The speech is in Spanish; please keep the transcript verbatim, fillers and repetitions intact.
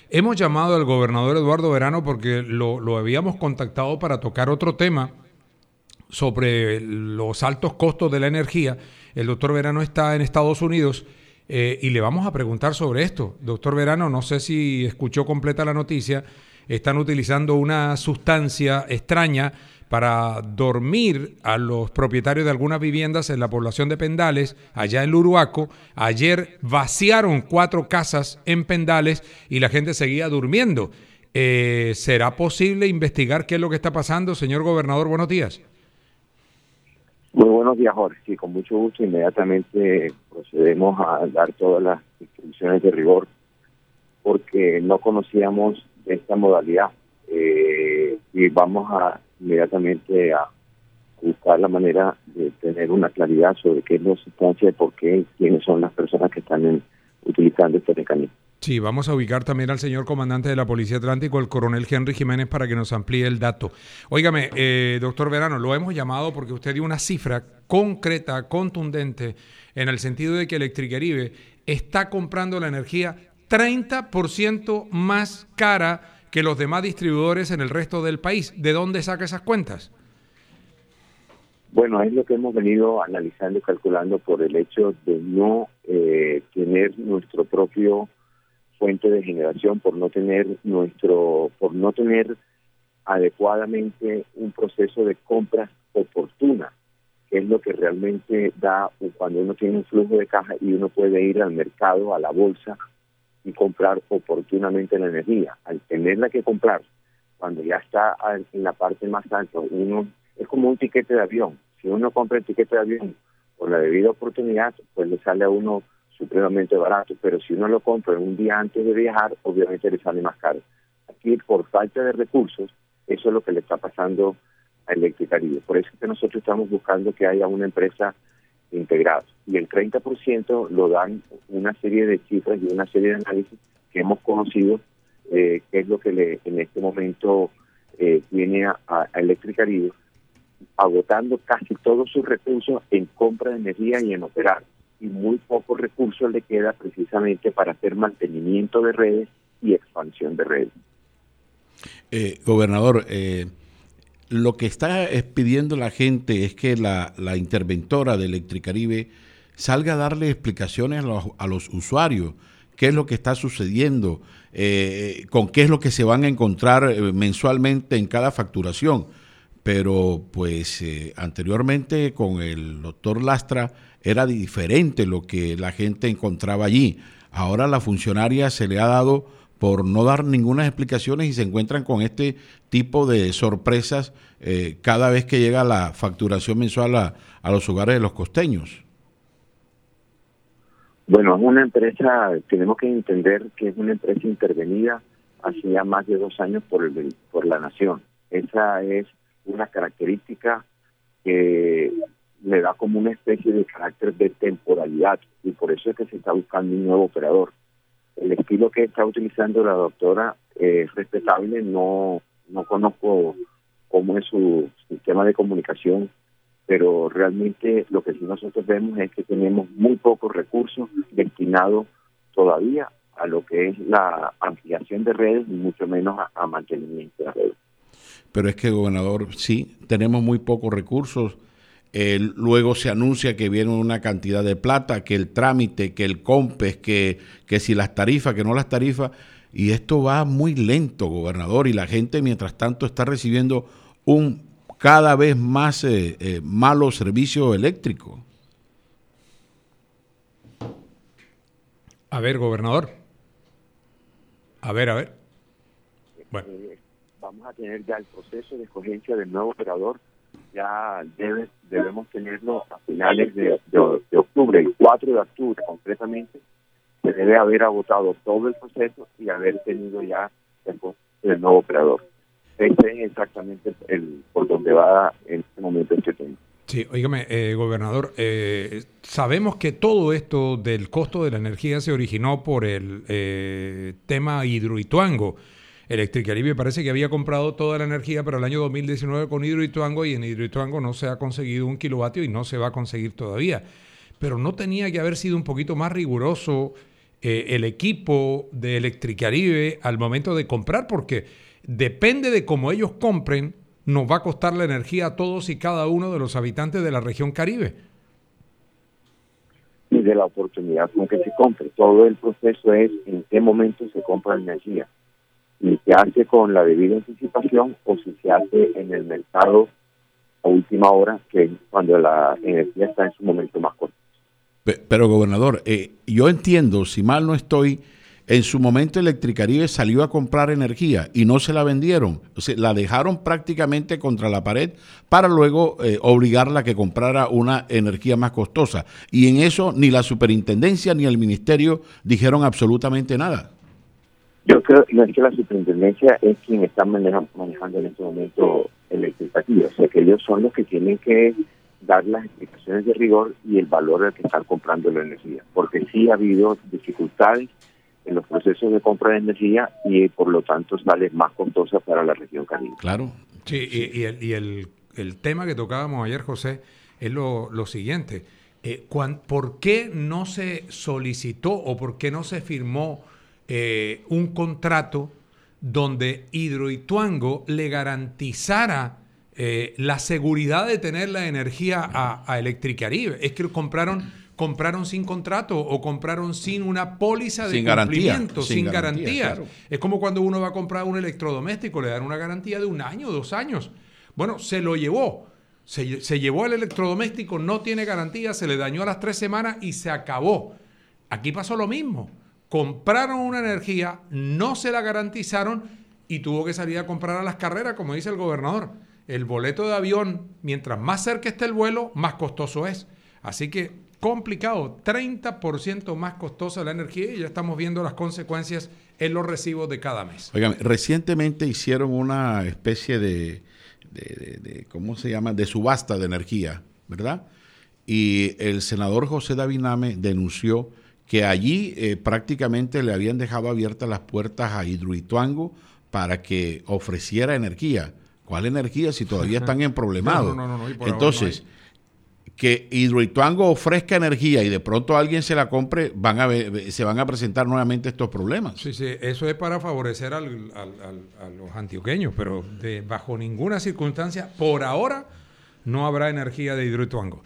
Hemos llamado al gobernador Eduardo Verano porque lo, lo habíamos contactado para tocar otro tema sobre los altos costos de la energía. El doctor Verano está en Estados Unidos eh, y le vamos a preguntar sobre esto. Doctor Verano, no sé si escuchó completa la noticia. Están utilizando una sustancia extraña para dormir a los propietarios de algunas viviendas en la población de Pendales, allá en Luruaco. Ayer vaciaron cuatro casas en Pendales y la gente seguía durmiendo. Eh, ¿Será posible investigar qué es lo que está pasando, señor gobernador? Buenos días. Muy buenos días, Jorge. Sí, con mucho gusto inmediatamente procedemos a dar todas las instrucciones de rigor porque no conocíamos esta modalidad eh, y vamos a inmediatamente a buscar la manera de tener una claridad sobre qué es la sustancia y por qué y quiénes son las personas que están en, utilizando este mecanismo. Sí, vamos a ubicar también al señor comandante de la Policía Atlántico, el coronel Henry Jiménez, para que nos amplíe el dato. Óigame, eh, doctor Verano, lo hemos llamado porque usted dio una cifra concreta, contundente, en el sentido de que Electricaribe está comprando la energía treinta por ciento más cara que los demás distribuidores en el resto del país. ¿De dónde saca esas cuentas? Bueno, es lo que hemos venido analizando y calculando por el hecho de no eh, tener nuestro propio fuente de generación, por no tener nuestro, por no tener adecuadamente un proceso de compra oportuna, que es lo que realmente da cuando uno tiene un flujo de caja y uno puede ir al mercado, a la bolsa y comprar oportunamente la energía. Al tenerla que comprar, cuando ya está en la parte más alta, uno es como un tiquete de avión. Si uno compra el tiquete de avión por la debida oportunidad, pues le sale a uno supremamente barato, pero si uno lo compra un día antes de viajar, obviamente le sale más caro. Aquí, por falta de recursos, eso es lo que le está pasando a Electricaribe. Por eso es que nosotros estamos buscando que haya una empresa integrada. Y el treinta por ciento lo dan una serie de cifras y una serie de análisis que hemos conocido, eh, que es lo que le, en este momento eh, tiene a, a Electricaribe agotando casi todos sus recursos en compra de energía y en operar. Y muy pocos recursos le queda precisamente para hacer mantenimiento de redes y expansión de redes. Eh, gobernador, eh, lo que está es pidiendo la gente es que la, la interventora de Electricaribe salga a darle explicaciones a los, a los usuarios, qué es lo que está sucediendo, eh, con qué es lo que se van a encontrar eh, mensualmente en cada facturación. Pero pues eh, anteriormente con el doctor Lastra era diferente lo que la gente encontraba allí. Ahora a la funcionaria se le ha dado por no dar ninguna explicaciones y se encuentran con este tipo de sorpresas eh, cada vez que llega la facturación mensual a, a los hogares de los costeños. Bueno, es una empresa, tenemos que entender que es una empresa intervenida hace ya más de dos años por, el, por la nación. Esa es una característica que le da como una especie de carácter de temporalidad y por eso es que se está buscando un nuevo operador. El estilo que está utilizando la doctora es respetable, no, no conozco cómo es su sistema de comunicación, pero realmente lo que sí nosotros vemos es que tenemos muy pocos recursos destinados todavía a lo que es la ampliación de redes y mucho menos a, a mantenimiento de redes. Pero es que, gobernador, sí, tenemos muy pocos recursos. Eh, luego se anuncia que viene una cantidad de plata, que el trámite, que el COMPES, que, que si las tarifas, que no las tarifas, y esto va muy lento, gobernador, y la gente mientras tanto está recibiendo un cada vez más eh, eh, malo servicio eléctrico. A ver, gobernador. A ver, a ver. Bueno. Eh, vamos a tener ya el proceso de escogencia del nuevo operador, ya debe, debemos tenerlo a finales de, de, de octubre, el cuatro de octubre concretamente, se debe haber agotado todo el proceso y haber tenido ya el, el nuevo operador. Este es exactamente el por donde va en este momento este tema. Sí, óigame, eh, gobernador, eh, sabemos que todo esto del costo de la energía se originó por el eh, tema Hidroituango. Electricaribe parece que había comprado toda la energía para el año dos mil diecinueve con Hidroituango y en Hidroituango no se ha conseguido un kilovatio y no se va a conseguir todavía. Pero no tenía que haber sido un poquito más riguroso eh, el equipo de Electricaribe al momento de comprar, porque depende de cómo ellos compren, nos va a costar la energía a todos y cada uno de los habitantes de la región Caribe. Y de la oportunidad con que se compre. Todo el proceso es en qué momento se compra la energía. Si se hace con la debida anticipación o si se hace en el mercado a última hora, que es cuando la energía está en su momento más corto. Pero, gobernador, eh, yo entiendo, si mal no estoy, en su momento Electricaribe salió a comprar energía y no se la vendieron. O sea, la dejaron prácticamente contra la pared para luego eh, obligarla a que comprara una energía más costosa. Y en eso ni la superintendencia ni el ministerio dijeron absolutamente nada. Yo creo no es que la superintendencia es quien está maneja, manejando en este momento Electricaribe. O sea, que ellos son los que tienen que dar las explicaciones de rigor y el valor al que están comprando la energía. Porque sí ha habido dificultades en los procesos de compra de energía y por lo tanto sale más costosa para la región Caribe. Claro. Sí, sí. y, y, el, y el, el tema que tocábamos ayer, José, es lo, lo siguiente. Eh, cuan, ¿Por qué no se solicitó o por qué no se firmó eh, un contrato donde Hidroituango le garantizara eh, la seguridad de tener la energía a, a Electricaribe? Es que compraron... compraron sin contrato o compraron sin una póliza de sin cumplimiento, garantía, sin, sin garantía. garantía. Claro. Es como cuando uno va a comprar un electrodoméstico, le dan una garantía de un año, dos años. Bueno, se lo llevó. Se, se llevó el electrodoméstico, no tiene garantía, se le dañó a las tres semanas y se acabó. Aquí pasó lo mismo. Compraron una energía, no se la garantizaron y tuvo que salir a comprar a las carreras, como dice el gobernador. El boleto de avión, mientras más cerca esté el vuelo, más costoso es. Así que complicado, treinta por ciento más costosa la energía y ya estamos viendo las consecuencias en los recibos de cada mes. Oigan, recientemente hicieron una especie de, de, de, de, ¿cómo se llama?, de subasta de energía, ¿verdad? Y el senador José Daviname denunció que allí eh, prácticamente le habían dejado abiertas las puertas a Hidroituango para que ofreciera energía. ¿Cuál energía si todavía están en problemados? No, no, no, no, y por Entonces... ahora no hay. Que Hidroituango ofrezca energía y de pronto alguien se la compre, van a ver, se van a presentar nuevamente estos problemas. Sí, sí, eso es para favorecer al, al, al, a los antioqueños, pero de, bajo ninguna circunstancia, por ahora, no habrá energía de Hidroituango.